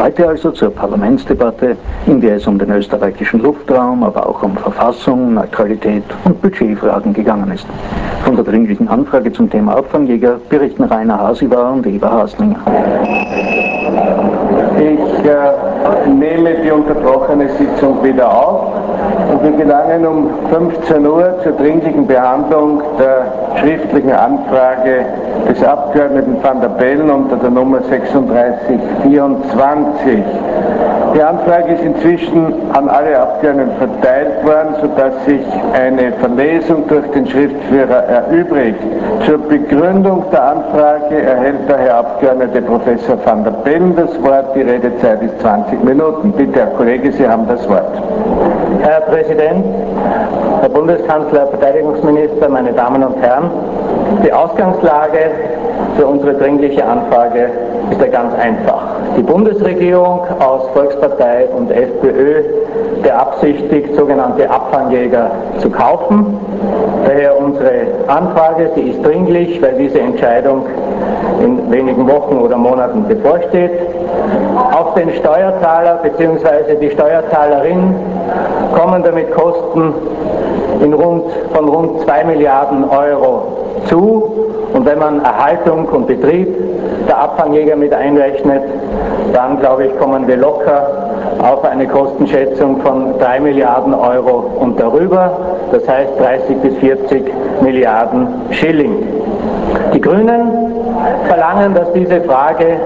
Heute also zur Parlamentsdebatte, in der es um den österreichischen Luftraum, aber auch um Verfassung, Neutralität und Budgetfragen gegangen ist. Von der dringlichen Anfrage zum Thema Abfangjäger berichten Rainer Hasiber und Eva Haslinger. Ich nehme die unterbrochene Sitzung wieder auf und wir gelangen um 15 Uhr zur dringlichen Behandlung der schriftlichen Anfrage des Abgeordneten Van der Bellen unter der Nummer 3624. Die Anfrage ist inzwischen an alle Abgeordneten verteilt worden, sodass sich eine Verlesung durch den Schriftführer erübrigt. Zur Begründung der Anfrage erhält der Herr Abgeordnete Professor Van der Bellen das Wort. Die Redezeit ist 20 Minuten. Bitte, Herr Kollege, Sie haben das Wort. Herr Präsident, Herr Bundeskanzler, Herr Verteidigungsminister, meine Damen und Herren, die Ausgangslage für unsere dringliche Anfrage ist ja ganz einfach. Die Bundesregierung aus Volkspartei und FPÖ beabsichtigt, sogenannte Abfangjäger zu kaufen. Daher unsere Anfrage, sie ist dringlich, weil diese Entscheidung in wenigen Wochen oder Monaten bevorsteht. Auf den Steuerzahler bzw. die Steuerzahlerin kommen damit Kosten von rund 2 Milliarden Euro zu. Und wenn man Erhaltung und Betrieb der Abfangjäger mit einrechnet, dann glaube ich, kommen wir locker auf eine Kostenschätzung von 3 Milliarden Euro und darüber, das heißt 30 bis 40 Milliarden Schilling. Die Grünen verlangen, dass diese Frage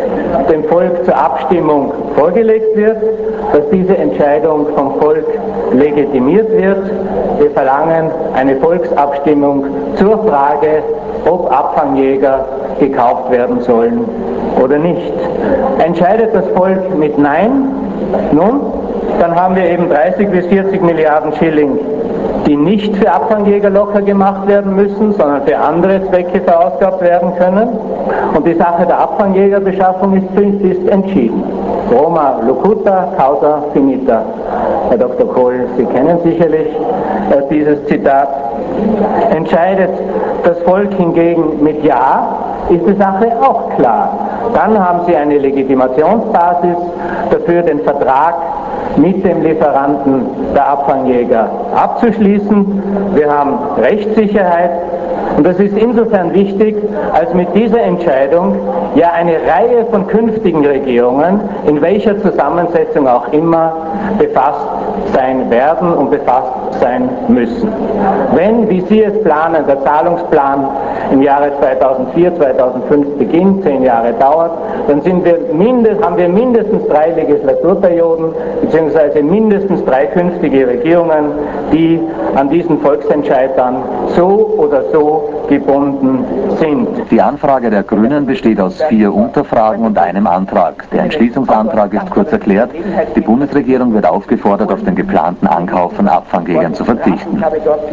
dem Volk zur Abstimmung vorgelegt wird, dass diese Entscheidung vom Volk legitimiert wird. Wir verlangen eine Volksabstimmung zur Frage, ob Abfangjäger gekauft werden sollen oder nicht. Entscheidet das Volk mit Nein, nun, dann haben wir eben 30 bis 40 Milliarden Schilling, die nicht für Abfangjäger locker gemacht werden müssen, sondern für andere Zwecke verausgabt werden können. Und die Sache der Abfangjägerbeschaffung ist entschieden. Roma locuta, causa finita. Herr Dr. Kohl, Sie kennen sicherlich dieses Zitat. Entscheidet das Volk hingegen mit Ja, ist die Sache auch klar. Dann haben Sie eine Legitimationsbasis dafür, den Vertrag mit dem Lieferanten der Abfangjäger abzuschließen. Wir haben Rechtssicherheit und das ist insofern wichtig, als mit dieser Entscheidung ja eine Reihe von künftigen Regierungen, in welcher Zusammensetzung auch immer, befasst sein werden und befasst sein müssen. Wenn, wie Sie es planen, der Zahlungsplan im Jahre 2004, 2005 beginnt, 10 Jahre dauert, dann haben wir mindestens 3 Legislaturperioden beziehungsweise mindestens 3 künftige Regierungen, die an diesen Volksentscheid dann so oder so gebunden sind. Die Anfrage der Grünen besteht aus 4 Unterfragen und einem Antrag. Der Entschließungsantrag ist kurz erklärt. Die Bundesregierung wird aufgefordert, auf den geplanten Ankauf von Abfangjägern zu verzichten.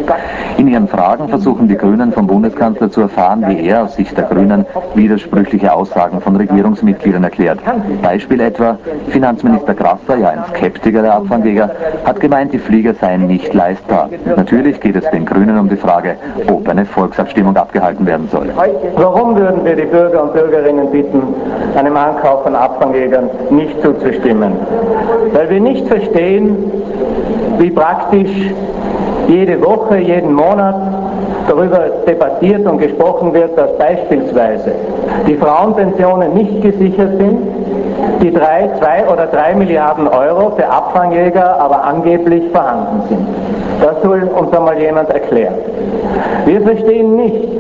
In ihren Fragen versuchen die Grünen vom Bundeskanzler zu erfahren, wie er aus Sicht der Grünen widersprüchliche Aussagen von Regierungsmitgliedern erklärt. Beispiel etwa, Finanzminister Grasser, ja ein Skeptiker der Abfangjäger, hat gemeint, die Flieger seien nicht leistbar. Natürlich geht es den Grünen um die Frage, ob eine Volksabstimmung abgehalten werden soll. Warum würden wir die Bürger und Bürgerinnen bitten, einem Ankauf von Abfangjägern nicht zuzustimmen? Weil wir nicht verstehen, wie praktisch jede Woche, jeden Monat darüber debattiert und gesprochen wird, dass beispielsweise die Frauenpensionen nicht gesichert sind, die 2 oder 3 Milliarden Euro für Abfangjäger aber angeblich vorhanden sind. Das soll uns einmal jemand erklären. Wir verstehen nicht,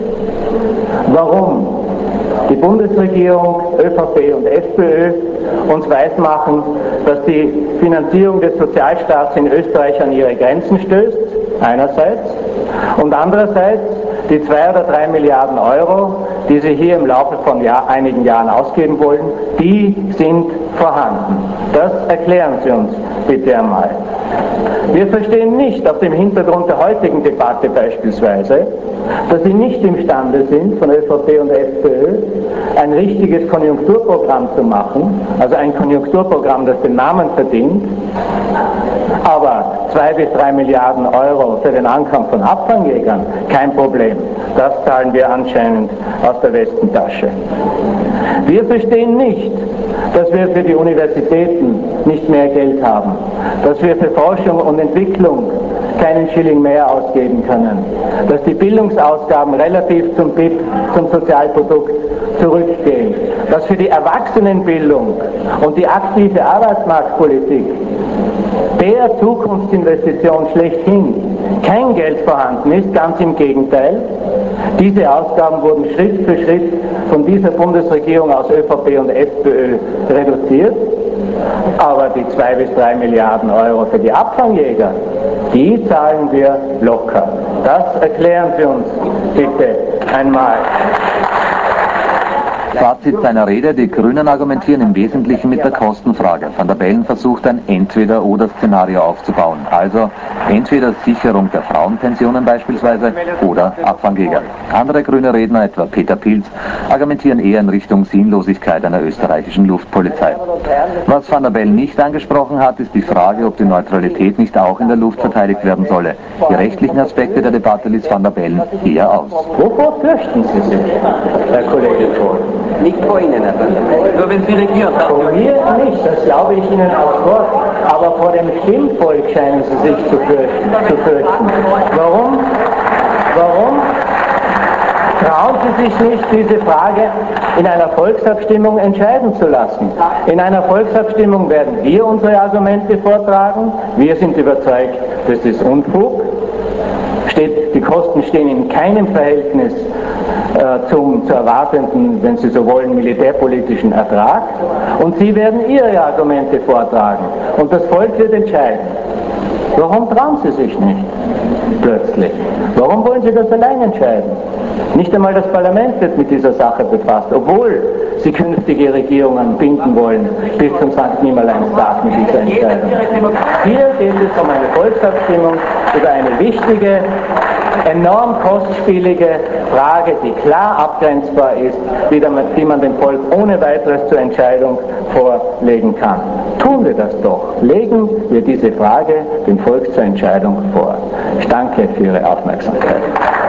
warum die Bundesregierung, ÖVP und FPÖ uns weismachen, dass die Finanzierung des Sozialstaats in Österreich an ihre Grenzen stößt, einerseits, und andererseits die 2 oder 3 Milliarden Euro, die sie hier im Laufe von einigen Jahren ausgeben wollen, die sind vorhanden. Das erklären Sie uns bitte einmal. Wir verstehen nicht, auf dem Hintergrund der heutigen Debatte beispielsweise, dass sie nicht imstande sind, von ÖVP und FPÖ, ein richtiges Konjunkturprogramm zu machen, also ein Konjunkturprogramm, das den Namen verdient, Aber 2 bis 3 Milliarden Euro für den Ankauf von Abfangjägern, kein Problem. Das zahlen wir anscheinend aus der Westentasche. Wir verstehen nicht, dass wir für die Universitäten nicht mehr Geld haben, dass wir für Forschung und Entwicklung keinen Schilling mehr ausgeben können, dass die Bildungsausgaben relativ zum BIP, zum Sozialprodukt zurückgehen, dass für die Erwachsenenbildung und die aktive Arbeitsmarktpolitik, der Zukunftsinvestition schlechthin, kein Geld vorhanden ist, ganz im Gegenteil. Diese Ausgaben wurden Schritt für Schritt von dieser Bundesregierung aus ÖVP und FPÖ reduziert. Aber die 2 bis 3 Milliarden Euro für die Abfangjäger, die zahlen wir locker. Das erklären Sie uns bitte einmal. Fazit seiner Rede: Die Grünen argumentieren im Wesentlichen mit der Kostenfrage. Van der Bellen versucht ein Entweder-oder-Szenario aufzubauen. Also entweder Sicherung der Frauenpensionen beispielsweise oder Abfangjäger. Andere grüne Redner, etwa Peter Pilz, argumentieren eher in Richtung Sinnlosigkeit einer österreichischen Luftpolizei. Was Van der Bellen nicht angesprochen hat, ist die Frage, ob die Neutralität nicht auch in der Luft verteidigt werden solle. Die rechtlichen Aspekte der Debatte ließ Van der Bellen eher aus. Wovor fürchten Sie sich, Herr Kollege Kohl? Nicht vor Ihnen, Herr Präsident. Nur wenn Sie regieren. Vor mir nicht, das glaube ich Ihnen aufs Wort. Aber vor dem Stimmvolk scheinen Sie sich zu fürchten. Warum? Trauen Sie sich nicht, diese Frage in einer Volksabstimmung entscheiden zu lassen? In einer Volksabstimmung werden wir unsere Argumente vortragen. Wir sind überzeugt, das ist Unfug. Die Kosten stehen in keinem Verhältnis zu erwartenden, wenn Sie so wollen, militärpolitischen Ertrag. Und Sie werden Ihre Argumente vortragen. Und das Volk wird entscheiden. Warum trauen Sie sich nicht plötzlich? Warum wollen Sie das allein entscheiden? Nicht einmal das Parlament wird mit dieser Sache befasst, obwohl Sie künftige Regierungen binden wollen bis zum St. Nimmerleinstag mit dieser Entscheidung. Hier geht es um eine Volksabstimmung über eine wichtige, enorm kostspielige Frage, die klar abgrenzbar ist, die man dem Volk ohne weiteres zur Entscheidung vorlegen kann. Tun wir das doch. Legen wir diese Frage dem Volk zur Entscheidung vor. Ich danke für Ihre Aufmerksamkeit.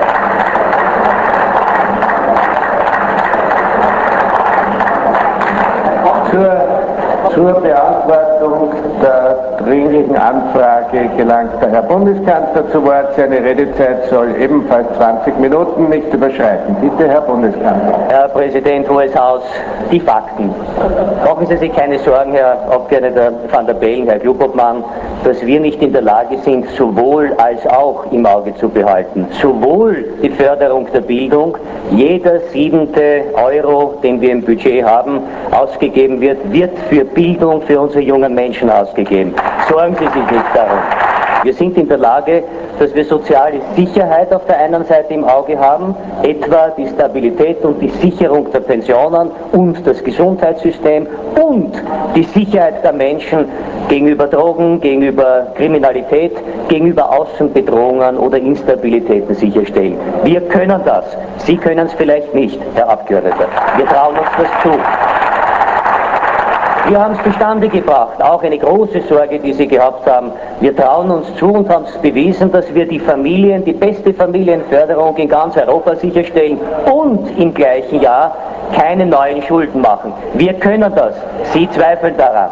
Zur Beantwortung der dringlichen Anfrage gelangt der Herr Bundeskanzler zu Wort. Seine Redezeit soll ebenfalls 20 Minuten nicht überschreiten. Bitte, Herr Bundeskanzler. Herr Präsident, Hohes Haus, die Fakten. Machen Sie sich keine Sorgen, Herr Abgeordneter Van der Bellen, Herr Klubobmann, dass wir nicht in der Lage sind, sowohl als auch im Auge zu behalten. Sowohl die Förderung der Bildung, jeder 7. Euro, den wir im Budget haben, ausgegeben wird für Bildung für unsere jungen Menschen ausgegeben. Sorgen Sie sich nicht darum. Wir sind in der Lage, dass wir soziale Sicherheit auf der einen Seite im Auge haben, etwa die Stabilität und die Sicherung der Pensionen und das Gesundheitssystem und die Sicherheit der Menschen gegenüber Drogen, gegenüber Kriminalität, gegenüber Außenbedrohungen oder Instabilitäten sicherstellen. Wir können das. Sie können es vielleicht nicht, Herr Abgeordneter. Wir trauen uns das zu. Wir haben es zustande gebracht, auch eine große Sorge, die Sie gehabt haben. Wir trauen uns zu und haben es bewiesen, dass wir die Familien, die beste Familienförderung in ganz Europa sicherstellen und im gleichen Jahr keine neuen Schulden machen. Wir können das. Sie zweifeln daran.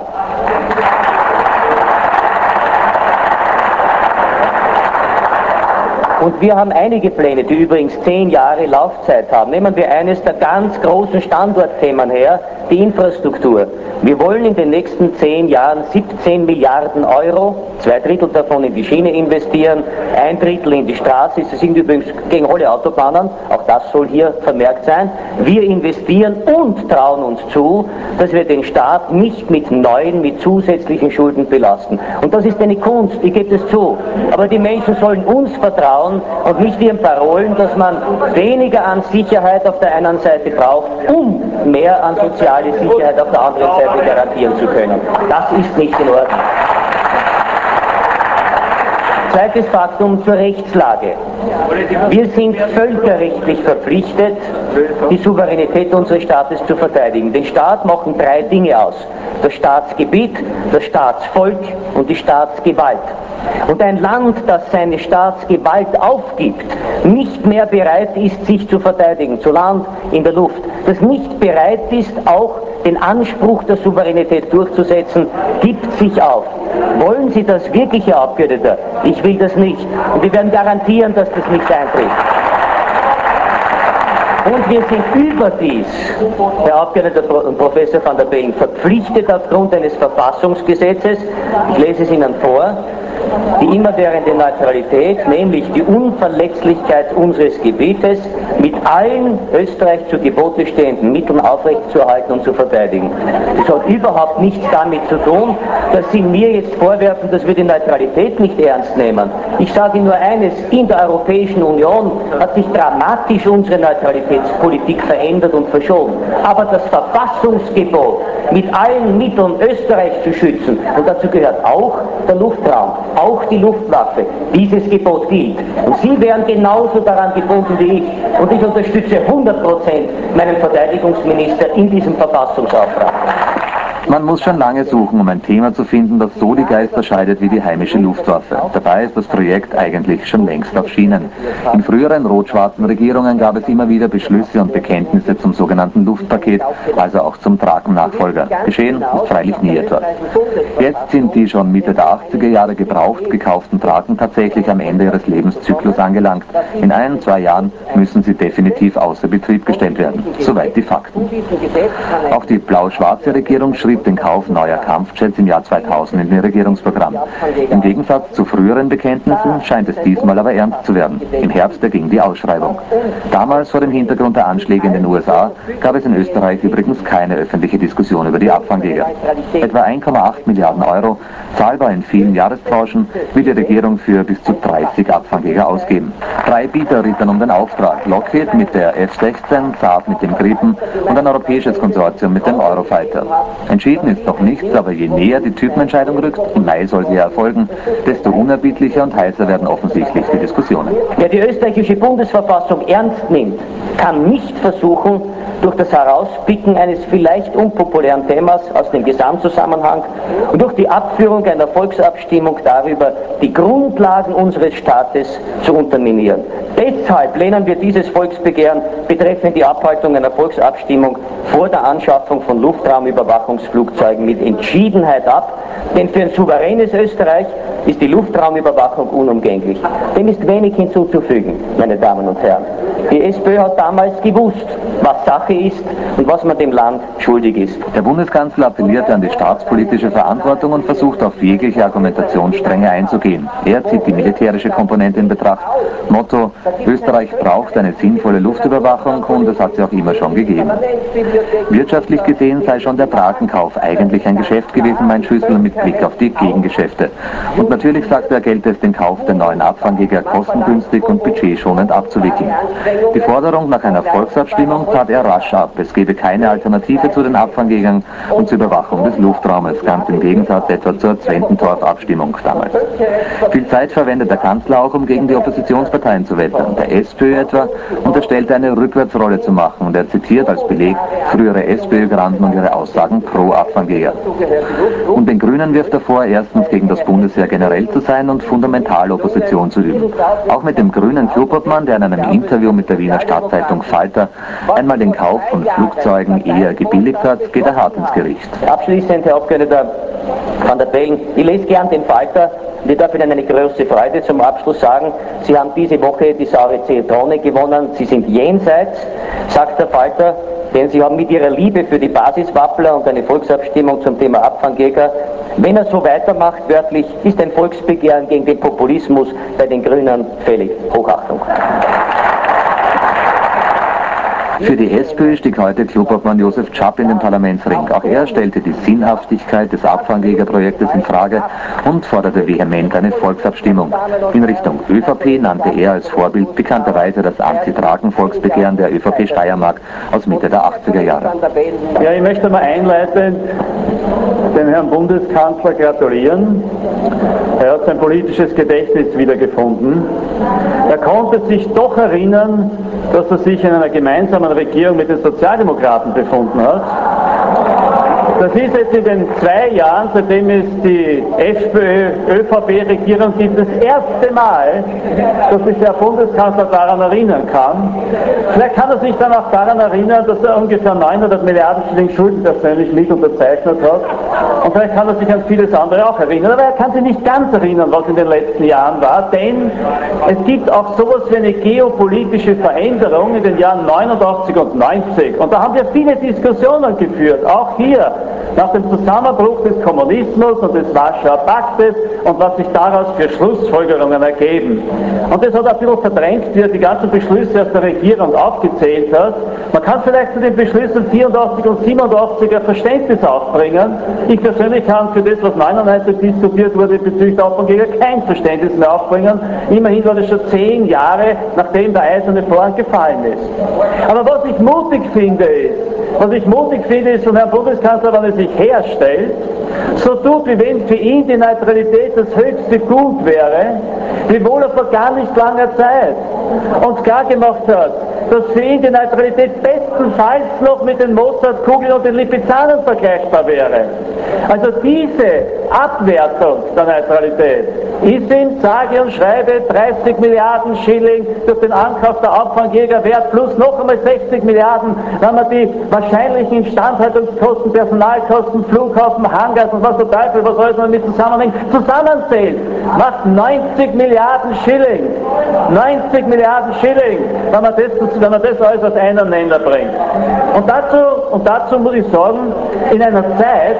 Und wir haben einige Pläne, die übrigens 10 Jahre Laufzeit haben. Nehmen wir eines der ganz großen Standortthemen her, die Infrastruktur. Wir wollen in den nächsten 10 Jahren 17 Milliarden Euro, 2 Drittel davon in die Schiene investieren, 1 Drittel in die Straße. Sie sind übrigens gegen alle Autobahnen, auch das soll hier vermerkt sein. Wir investieren und trauen uns zu, dass wir den Staat nicht mit zusätzlichen Schulden belasten. Und das ist eine Kunst, ich gebe es zu. Aber die Menschen sollen uns vertrauen und nicht ihren Parolen, dass man weniger an Sicherheit auf der einen Seite braucht, um mehr an soziale Sicherheit auf der anderen Seite garantieren zu können. Das ist nicht in Ordnung. Zweites Faktum zur Rechtslage. Wir sind völkerrechtlich verpflichtet, die Souveränität unseres Staates zu verteidigen. Den Staat machen drei Dinge aus: das Staatsgebiet, das Staatsvolk und die Staatsgewalt. Und ein Land, das seine Staatsgewalt aufgibt, nicht mehr bereit ist, sich zu verteidigen, zu Land, in der Luft, das nicht bereit ist, auch den Anspruch der Souveränität durchzusetzen, gibt sich auf. Wollen Sie das wirklich, Herr Abgeordneter? Ich will das nicht. Und wir werden garantieren, dass das nicht eintritt. Und wir sind überdies, Herr Abgeordneter Professor van der Bellen, verpflichtet aufgrund eines Verfassungsgesetzes, ich lese es Ihnen vor, die immerwährende Neutralität, nämlich die Unverletzlichkeit unseres Gebietes, mit allen Österreich zu Gebote stehenden Mitteln aufrechtzuerhalten und zu verteidigen. Das hat überhaupt nichts damit zu tun, dass Sie mir jetzt vorwerfen, dass wir die Neutralität nicht ernst nehmen. Ich sage nur eines: In der Europäischen Union hat sich dramatisch unsere Neutralitätspolitik verändert und verschoben. Aber das Verfassungsgebot, mit allen Mitteln Österreich zu schützen, und dazu gehört auch der Luftraum, auch die Luftwaffe, dieses Gebot gilt. Und Sie wären genauso daran gebunden wie ich. Und ich unterstütze 100% meinen Verteidigungsminister in diesem Verfassungsauftrag. Man muss schon lange suchen, um ein Thema zu finden, das so die Geister scheidet wie die heimische Luftwaffe. Dabei ist das Projekt eigentlich schon längst auf Schienen. In früheren rot-schwarzen Regierungen gab es immer wieder Beschlüsse und Bekenntnisse zum sogenannten Luftpaket, also auch zum Draken-Nachfolger. Geschehen ist freilich nie etwas. Jetzt sind die schon Mitte der 80er Jahre gebraucht gekauften Draken tatsächlich am Ende ihres Lebenszyklus angelangt. In 1-2 Jahren müssen sie definitiv außer Betrieb gestellt werden. Soweit die Fakten. Auch die blau-schwarze Regierung schrieb den Kauf neuer Kampfjets im Jahr 2000 in ihr Regierungsprogramm. Im Gegensatz zu früheren Bekenntnissen scheint es diesmal aber ernst zu werden. Im Herbst erging die Ausschreibung. Damals, vor dem Hintergrund der Anschläge in den USA, gab es in Österreich übrigens keine öffentliche Diskussion über die Abfangjäger. Etwa 1,8 Milliarden Euro, zahlbar in vielen Jahrestranchen, will die Regierung für bis zu 30 Abfangjäger ausgeben. 3 Bieter rittern um den Auftrag: Lockheed mit der F-16, Saab mit dem Gripen und ein europäisches Konsortium mit dem Eurofighter. Entschieden ist noch nichts, aber je näher die Typenentscheidung rückt, im Mai soll sie erfolgen, desto unerbittlicher und heißer werden offensichtlich die Diskussionen. Wer die österreichische Bundesverfassung ernst nimmt, kann nicht versuchen, durch das Herauspicken eines vielleicht unpopulären Themas aus dem Gesamtzusammenhang und durch die Abführung einer Volksabstimmung darüber die Grundlagen unseres Staates zu unterminieren. Deshalb lehnen wir dieses Volksbegehren betreffend die Abhaltung einer Volksabstimmung vor der Anschaffung von Luftraumüberwachungsflugzeugen mit Entschiedenheit ab, denn für ein souveränes Österreich ist die Luftraumüberwachung unumgänglich. Dem ist wenig hinzuzufügen, meine Damen und Herren. Die SPÖ hat damals gewusst, was Sache ist und was man dem Land schuldig ist. Der Bundeskanzler appellierte an die staatspolitische Verantwortung und versucht auf jegliche Argumentationsstränge einzugehen. Er zieht die militärische Komponente in Betracht. Motto: Österreich braucht eine sinnvolle Luftüberwachung und es hat sie auch immer schon gegeben. Wirtschaftlich gesehen sei schon der Drakenkauf eigentlich ein Geschäft gewesen, mein Schüssel, mit Blick auf die Gegengeschäfte. Und natürlich, sagt er, gelte es den Kauf der neuen Abfangjäger kostengünstig und budgetschonend abzuwickeln. Die Forderung nach einer Volksabstimmung tat er rasch ab. Es gebe keine Alternative zu den Abfangjägern und zur Überwachung des Luftraumes, ganz im Gegensatz etwa zur Zwentendorf-Abstimmung damals. Viel Zeit verwendet der Kanzler auch, um gegen die Oppositionsparteien zu wettern. Der SPÖ etwa unterstellte eine Rückwärtsrolle zu machen und er zitiert als Beleg frühere SPÖ-Granden und ihre Aussagen pro Abfangjäger. Und den Grünen wirft er vor, erstens gegen das Bundesheer generell zu sein und fundamental Opposition zu üben. Auch mit dem grünen Klubobmann, der in einem Interview mit der Wiener Stadtzeitung Falter einmal den Kauf von Flugzeugen eher gebilligt hat, geht er hart ins Gericht. Abschließend, Herr Abgeordneter van der Bellen, ich lese gern den Falter und ich darf Ihnen eine große Freude zum Abschluss sagen. Sie haben diese Woche die saure Zitrone gewonnen. Sie sind jenseits, sagt der Falter, denn Sie haben mit Ihrer Liebe für die Basiswappler und eine Volksabstimmung zum Thema Abfangjäger, wenn er so weitermacht, wörtlich, ist ein Volksbegehren gegen den Populismus bei den Grünen fällig. Hochachtung. Für die SPÖ stieg heute Klubobmann Josef Czap in den Parlamentsring. Auch er stellte die Sinnhaftigkeit des Abfangjägerprojektes in Frage und forderte vehement eine Volksabstimmung. In Richtung ÖVP nannte er als Vorbild bekannterweise das Anti-Draken-Volksbegehren der ÖVP Steiermark aus Mitte der 80er Jahre. Ja, ich möchte mal einleitend dem Herrn Bundeskanzler gratulieren. Er hat sein politisches Gedächtnis wiedergefunden. Er konnte sich doch erinnern, dass er sich in einer gemeinsamen Regierung mit den Sozialdemokraten befunden hat. Das ist jetzt in den 2 Jahren, seitdem es die FPÖ-ÖVP-Regierung gibt, das erste Mal, dass sich der Bundeskanzler daran erinnern kann. Vielleicht kann er sich dann auch daran erinnern, dass er ungefähr 900 Milliarden Schilling Schulden persönlich mit unterzeichnet hat. Und vielleicht kann er sich an vieles andere auch erinnern. Aber er kann sich nicht ganz erinnern, was in den letzten Jahren war, denn es gibt auch sowas wie eine geopolitische Veränderung in den Jahren 89 und 90. Und da haben wir viele Diskussionen geführt, auch hier, nach dem Zusammenbruch des Kommunismus und des Warschauer Paktes und was sich daraus für Schlussfolgerungen ergeben. Und das hat ein bisschen verdrängt, wie er die ganzen Beschlüsse aus der Regierung aufgezählt hat. Man kann vielleicht zu den Beschlüssen 84 und 87 ein Verständnis aufbringen. Ich persönlich kann für das, was 99 diskutiert wurde, bezüglich der Abfangjäger kein Verständnis mehr aufbringen. Immerhin war das schon 10 Jahre, nachdem der eiserne Vorhang gefallen ist. Aber was ich mutig finde, ist von Herrn Bundeskanzler, wenn er sich herstellt, so tut, wie wenn für ihn die Neutralität das höchste Gut wäre, wiewohl er vor gar nicht langer Zeit uns klar gemacht hat, dass für ihn die Neutralität bestenfalls noch mit den Mozartkugeln und den Lipizzanen vergleichbar wäre. Also diese Abwertung der Neutralität ist ihm sage und schreibe 30 Milliarden Schilling durch den Ankauf der Abfangjäger wert, plus noch einmal 60 Milliarden, wenn man die wahrscheinlichen Instandhaltungskosten, Personalkosten, Flughafen, Hangars und was der Teufel, was alles noch mit zusammenhängt, zusammenzählt, macht 90 Milliarden Schilling. 90 Milliarden Schilling, wenn man das alles auf einen Nenner bringt. Und dazu muss ich sagen, in einer Zeit,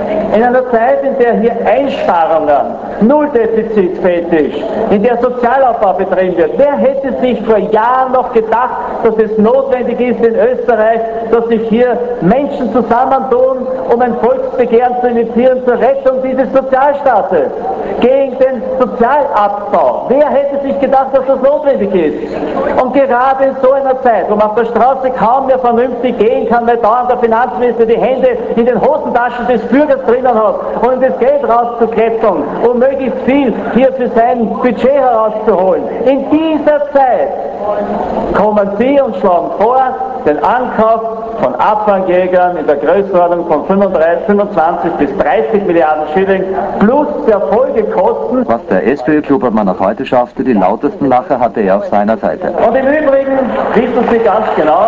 in der hier Einsparungen, Nulldefizitfetisch, in der Sozialabbau betrieben wird. Wer hätte sich vor Jahren noch gedacht, dass es notwendig ist in Österreich, dass sich hier Menschen zusammentun, um ein Volksbegehren zu initiieren zur Rettung dieses Sozialstaates, gegen den Sozialabbau. Wer hätte sich gedacht, dass das notwendig ist? Und gerade in so einer Zeit, wo man auf der Straße kaum mehr vernünftig gehen kann, weil dauernd der Finanzminister die Hände in den Hosentaschen des Bürgers drinnen hat, um das Geld rauszuklettern, um möglichst viel hier für sein Budget herauszuholen. In dieser Zeit kommen Sie und schlagen vor, den Ankauf von Abfangjägern in der Größenordnung von 25 bis 30 Milliarden Schilling plus der Folgekosten. Was der SPÖ-Klubobmann auch heute schaffte, die lautesten Lacher hatte er auf seiner Seite. Und im Übrigen wissen Sie ganz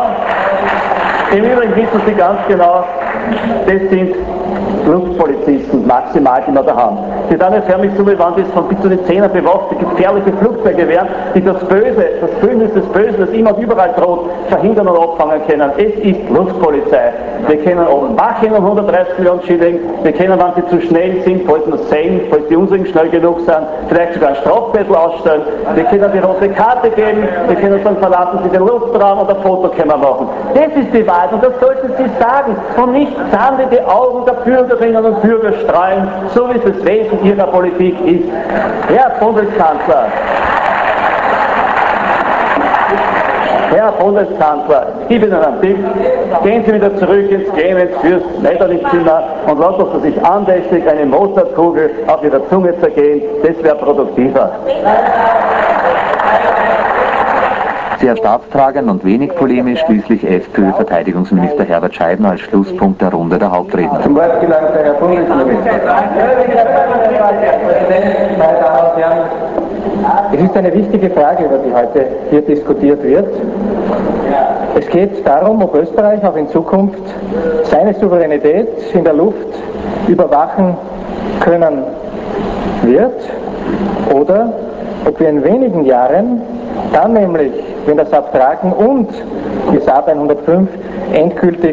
genau, das sind Luftpolizisten maximal, die wir da haben. Die dann förmlich so, wie wenn das von bis zu den Zähnen bewaffnete gefährliche Flugzeuge wären, die das Böse, das Bündnis des Bösen, das immer und überall droht, verhindern und abfangen können. Es ist Luftpolizei. Wir können oben machen um 130 Millionen Schilling, wir können, wenn sie zu schnell sind, falls wir es sehen, falls die unseren schnell genug sind, vielleicht sogar ein Strafzettel ausstellen, wir können die rote Karte geben, wir können sagen, verlassen Sie den Luftraum und ein Foto können wir machen. Das ist die Wahrheit und das sollten Sie sagen und nicht Sand in die Augen der Bürgerinnen und Bürger streuen, so wie es das Wesen Ihrer Politik ist. Herr Bundeskanzler, ich gebe Ihnen einen Tipp, gehen Sie wieder zurück ins Clemens Fürst Metterlich-Zimmer und lassen Sie sich andächtig eine Mozartkugel auf Ihrer Zunge zergehen, das wäre produktiver. Sehr staatstragend und wenig polemisch schließlich FPÖ-Verteidigungsminister Herbert Scheibner als Schlusspunkt der Runde der Hauptredner. Zum Wort gelangt der Herr Bundesminister. Meine Damen und Herren, Es ist eine wichtige Frage, über die heute hier diskutiert wird. Es geht darum, ob Österreich auch in Zukunft seine Souveränität in der Luft überwachen können wird oder ob wir in wenigen Jahren, dann nämlich, wenn das Saab Draken und die Saab 105 endgültig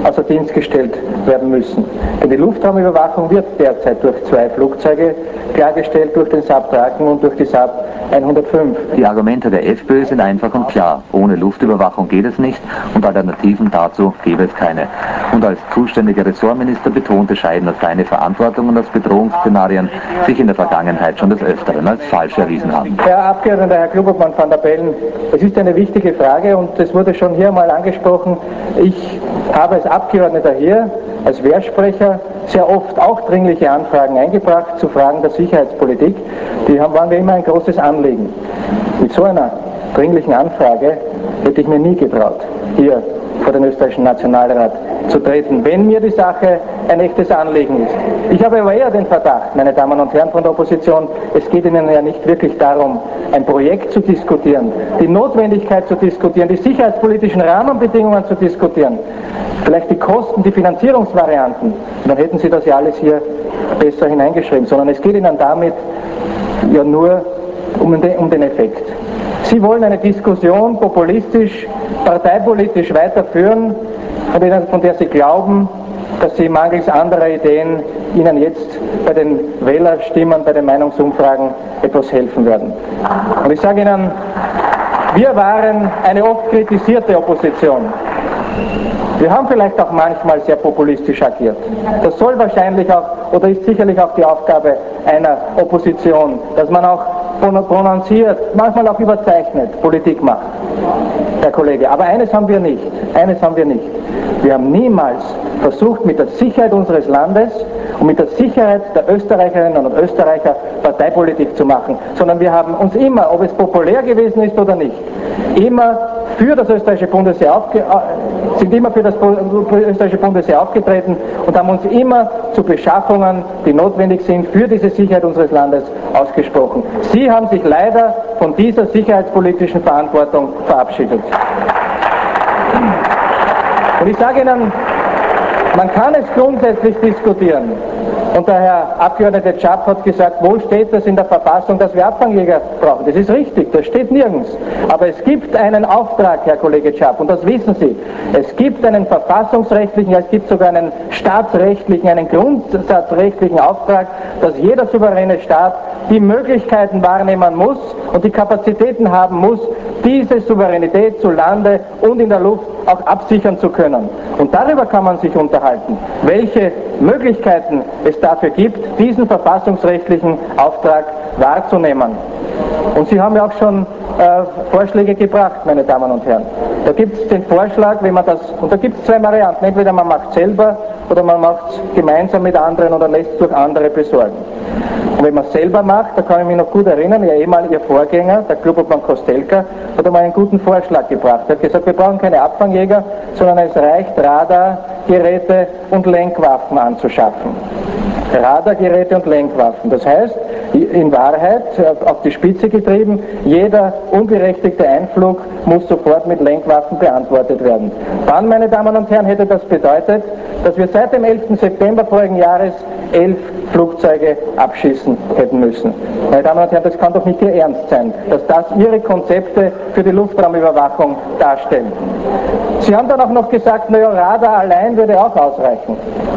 außer Dienst gestellt werden müssen. Denn die Luftraumüberwachung wird derzeit durch 2 Flugzeuge klargestellt, durch den Saab Draken und durch die Saab 105. Die Argumente der FPÖ sind einfach und klar. Ohne Luftüberwachung geht es nicht und Alternativen dazu gäbe es keine. Und als zuständiger Ressortminister betonte Scheidner seine Verantwortung, dass Bedrohungsszenarien sich in der Vergangenheit schon des Öfteren als falsch erwiesen haben. Herr Abgeordneter, Herr Klubobmann van der Bellen, es ist eine wichtige Frage und es wurde schon hier mal angesprochen. Ich habe als Abgeordneter hier, als Wehrsprecher, sehr oft auch dringliche Anfragen eingebracht zu Fragen der Sicherheitspolitik. Die waren mir immer ein großes Anliegen. Mit so einer dringlichen Anfrage hätte ich mir nie getraut, hier vor den österreichischen Nationalrat zu treten, wenn mir die Sache ein echtes Anliegen ist. Ich habe aber eher den Verdacht, meine Damen und Herren von der Opposition, es geht Ihnen ja nicht wirklich darum, ein Projekt zu diskutieren, die Notwendigkeit zu diskutieren, die sicherheitspolitischen Rahmenbedingungen zu diskutieren, vielleicht die Kosten, die Finanzierungsvarianten, dann hätten Sie das ja alles hier besser hineingeschrieben, sondern es geht Ihnen damit ja nur um den Effekt. Sie wollen eine Diskussion populistisch, parteipolitisch weiterführen, von der Sie glauben, dass Sie mangels anderer Ideen Ihnen jetzt bei den Wählerstimmen, bei den Meinungsumfragen etwas helfen werden. Und ich sage Ihnen, wir waren eine oft kritisierte Opposition. Wir haben vielleicht auch manchmal sehr populistisch agiert. Das soll wahrscheinlich auch, oder ist sicherlich auch die Aufgabe einer Opposition, dass man auch prononciert, manchmal auch überzeichnet Politik macht, Herr Kollege. Aber eines haben wir nicht. Wir haben niemals versucht, mit der Sicherheit unseres Landes und mit der Sicherheit der Österreicherinnen und Österreicher Parteipolitik zu machen, sondern wir haben uns immer, ob es populär gewesen ist oder nicht, immer für das österreichische Bundesheer aufgetreten und haben uns immer zu Beschaffungen, die notwendig sind, für diese Sicherheit unseres Landes ausgesprochen. Sie haben sich leider von dieser sicherheitspolitischen Verantwortung verabschiedet. Und ich sage Ihnen, man kann es grundsätzlich diskutieren. Und der Herr Abgeordnete Tschapp hat gesagt, wo steht das in der Verfassung, dass wir Abfangjäger brauchen? Das ist richtig, das steht nirgends. Aber es gibt einen Auftrag, Herr Kollege Tschapp, und das wissen Sie. Es gibt einen verfassungsrechtlichen, es gibt sogar einen staatsrechtlichen, einen grundsatzrechtlichen Auftrag, dass jeder souveräne Staat die Möglichkeiten wahrnehmen muss und die Kapazitäten haben muss, diese Souveränität zu Lande und in der Luft auch absichern zu können. Und darüber kann man sich unterhalten, welche Möglichkeiten es dafür gibt, diesen verfassungsrechtlichen Auftrag wahrzunehmen. Und Sie haben ja auch schon Vorschläge gebracht, meine Damen und Herren. Da gibt es den Vorschlag, wenn man das, und da gibt es 2 Varianten, entweder man macht es selber oder man macht es gemeinsam mit anderen oder lässt es durch andere besorgen. Und wenn man es selber macht, da kann ich mich noch gut erinnern, Ihr Vorgänger, der Klubobmann Kostelka, hat einmal einen guten Vorschlag gebracht. Er hat gesagt, wir brauchen keine Abfangjäger, sondern es reicht, Radargeräte und Lenkwaffen anzuschaffen. Radargeräte und Lenkwaffen. Das heißt, in Wahrheit, auf die Spitze getrieben, jeder unberechtigte Einflug muss sofort mit Lenkwaffen beantwortet werden. Dann, meine Damen und Herren, hätte das bedeutet, dass wir seit dem 11. September vorigen Jahres 11 Flugzeuge abschießen hätten müssen. Meine Damen und Herren, das kann doch nicht Ihr Ernst sein, dass das Ihre Konzepte für die Luftraumüberwachung darstellen. Sie haben dann auch noch gesagt, naja, Radar allein würde auch ausreichen.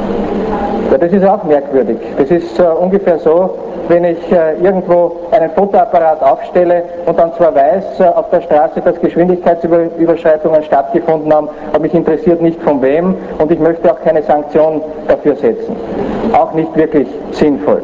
Ja, das ist auch merkwürdig. Das ist ungefähr so, wenn ich irgendwo einen Fotoapparat aufstelle und dann zwar weiß auf der Straße, dass Geschwindigkeitsüberschreitungen stattgefunden haben, aber mich interessiert nicht von wem und ich möchte auch keine Sanktion dafür setzen. Auch nicht wirklich sinnvoll.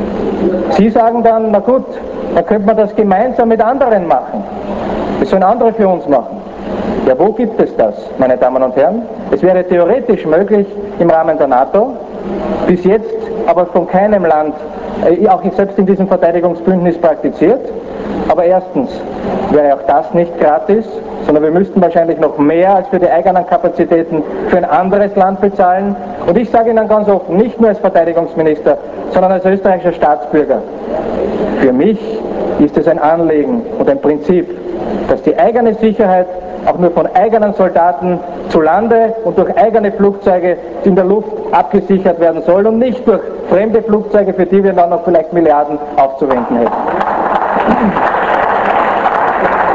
Sie sagen dann, na gut, dann könnte man das gemeinsam mit anderen machen. Das sollen andere für uns machen. Ja, wo gibt es das, meine Damen und Herren? Es wäre theoretisch möglich im Rahmen der NATO, bis jetzt aber von keinem Land, auch selbst in diesem Verteidigungsbündnis praktiziert. Aber erstens wäre auch das nicht gratis, sondern wir müssten wahrscheinlich noch mehr als für die eigenen Kapazitäten für ein anderes Land bezahlen. Und ich sage Ihnen ganz offen, nicht nur als Verteidigungsminister, sondern als österreichischer Staatsbürger. Für mich ist es ein Anliegen und ein Prinzip, dass die eigene Sicherheit auch nur von eigenen Soldaten zu Lande und durch eigene Flugzeuge in der Luft abgesichert werden soll und nicht durch fremde Flugzeuge, für die wir dann noch vielleicht Milliarden aufzuwenden hätten.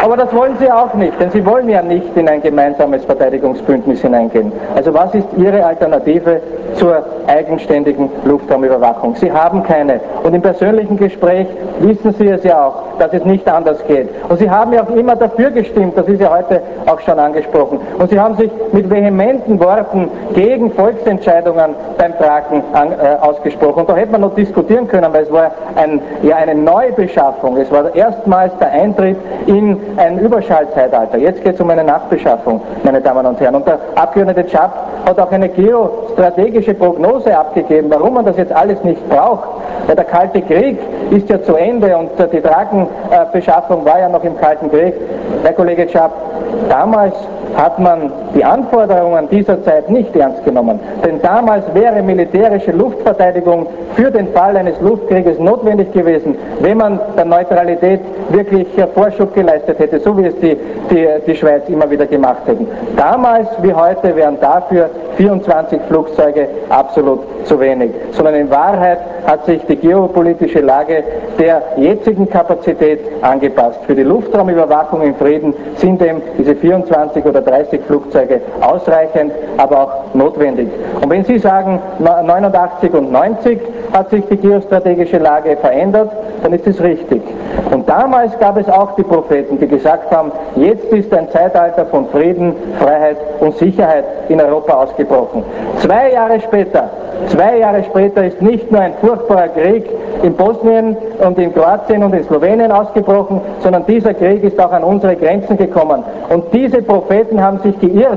Aber das wollen Sie auch nicht, denn Sie wollen ja nicht in ein gemeinsames Verteidigungsbündnis hineingehen. Also was ist Ihre Alternative zur eigenständigen Luftraumüberwachung? Sie haben keine. Und im persönlichen Gespräch wissen Sie es ja auch, dass es nicht anders geht. Und Sie haben ja auch immer dafür gestimmt, das ist ja heute auch schon angesprochen. Und Sie haben sich mit vehementen Worten gegen Volksentscheidungen beim Tragen ausgesprochen. Und da hätte man noch diskutieren können, weil es war eine Neubeschaffung. Es war erstmals der Eintritt in ein Überschallzeitalter. Jetzt geht es um eine Nachbeschaffung, meine Damen und Herren. Und der Abgeordnete Schaap hat auch eine geostrategische Prognose abgegeben, warum man das jetzt alles nicht braucht. Weil der Kalte Krieg ist ja zu Ende und die Drachenbeschaffung war ja noch im Kalten Krieg. Herr Kollege Schaap, damals hat man die Anforderungen dieser Zeit nicht ernst genommen. Denn damals wäre militärische Luftverteidigung für den Fall eines Luftkrieges notwendig gewesen, wenn man der Neutralität wirklich Vorschub geleistet hätte, so wie es die Schweiz immer wieder gemacht hätten. Damals wie heute wären dafür 24 Flugzeuge absolut zu wenig. Sondern in Wahrheit hat sich die geopolitische Lage der jetzigen Kapazität angepasst. Für die Luftraumüberwachung im Frieden sind eben diese 24 oder 30 Flugzeuge ausreichend, aber auch notwendig. Und wenn Sie sagen, 89 und 90 hat sich die geostrategische Lage verändert, dann ist es richtig. Und damals gab es auch die Propheten, die gesagt haben, jetzt ist ein Zeitalter von Frieden, Freiheit und Sicherheit in Europa ausgebrochen. 2 Jahre später ist nicht nur ein furchtbarer Krieg in Bosnien und in Kroatien und in Slowenien ausgebrochen, sondern dieser Krieg ist auch an unsere Grenzen gekommen. Und diese Propheten haben sich geirrt.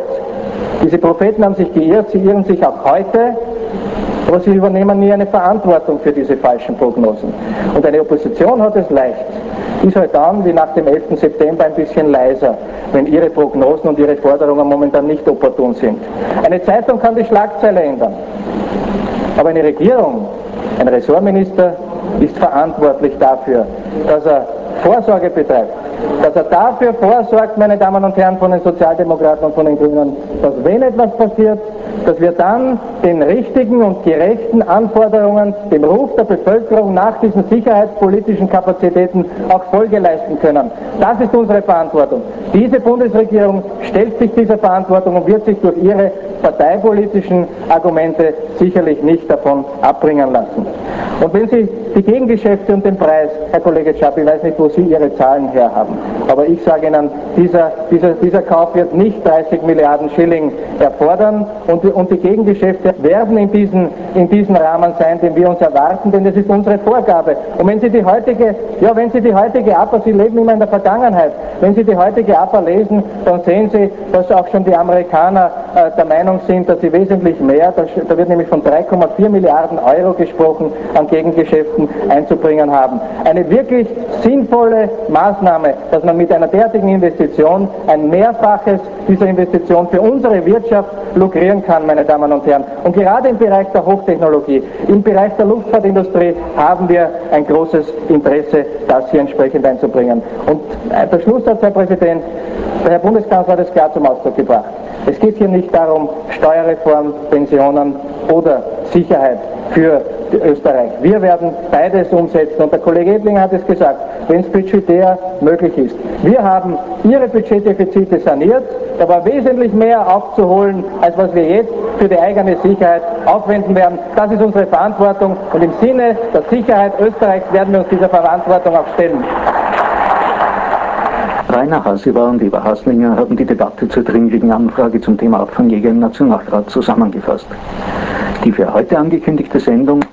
Sie irren sich auch heute, aber sie übernehmen nie eine Verantwortung für diese falschen Prognosen. Und eine Opposition hat es leicht. Die ist halt dann, wie nach dem 11. September, ein bisschen leiser, wenn ihre Prognosen und ihre Forderungen momentan nicht opportun sind. Eine Zeitung kann die Schlagzeile ändern. Aber eine Regierung, ein Ressortminister ist verantwortlich dafür, dass er Vorsorge betreibt, dass er dafür vorsorgt, meine Damen und Herren von den Sozialdemokraten und von den Grünen, dass wenn etwas passiert, dass wir dann den richtigen und gerechten Anforderungen, dem Ruf der Bevölkerung nach diesen sicherheitspolitischen Kapazitäten auch Folge leisten können. Das ist unsere Verantwortung. Diese Bundesregierung stellt sich dieser Verantwortung und wird sich durch ihre parteipolitischen Argumente sicherlich nicht davon abbringen lassen. Und wenn Sie die Gegengeschäfte und den Preis, Herr Kollege Schaap, ich weiß nicht, wo Sie Ihre Zahlen herhaben, aber ich sage Ihnen, dieser Kauf wird nicht 30 Milliarden Schilling erfordern und die Gegengeschäfte werden in diesem Rahmen sein, den wir uns erwarten, denn das ist unsere Vorgabe. Und wenn Sie die heutige APA, Sie leben immer in der Vergangenheit, wenn Sie die heutige APA lesen, dann sehen Sie, dass auch schon die Amerikaner der Meinung sind, dass sie wesentlich mehr, da wird nämlich von 3,4 Milliarden Euro gesprochen, an Gegengeschäften einzubringen haben. Eine wirklich sinnvolle Maßnahme, dass man mit einer derartigen Investition ein Mehrfaches dieser Investition für unsere Wirtschaft lukrieren kann, meine Damen und Herren. Und gerade im Bereich der Hochtechnologie, im Bereich der Luftfahrtindustrie haben wir ein großes Interesse, das hier entsprechend einzubringen. Und der Schlusssatz, Herr Präsident, der Herr Bundeskanzler hat es klar zum Ausdruck gebracht. Es geht hier nicht darum, Steuerreform, Pensionen oder Sicherheit für Österreich. Wir werden beides umsetzen und der Kollege Edlinger hat es gesagt, wenn es budgetär möglich ist. Wir haben Ihre Budgetdefizite saniert, da war wesentlich mehr aufzuholen, als was wir jetzt für die eigene Sicherheit aufwenden werden. Das ist unsere Verantwortung und im Sinne der Sicherheit Österreichs werden wir uns dieser Verantwortung auch stellen. Rainer Hasiber und Eva Haslinger haben die Debatte zur dringlichen Anfrage zum Thema Abfangjäger im Nationalrat zusammengefasst. Die für heute angekündigte Sendung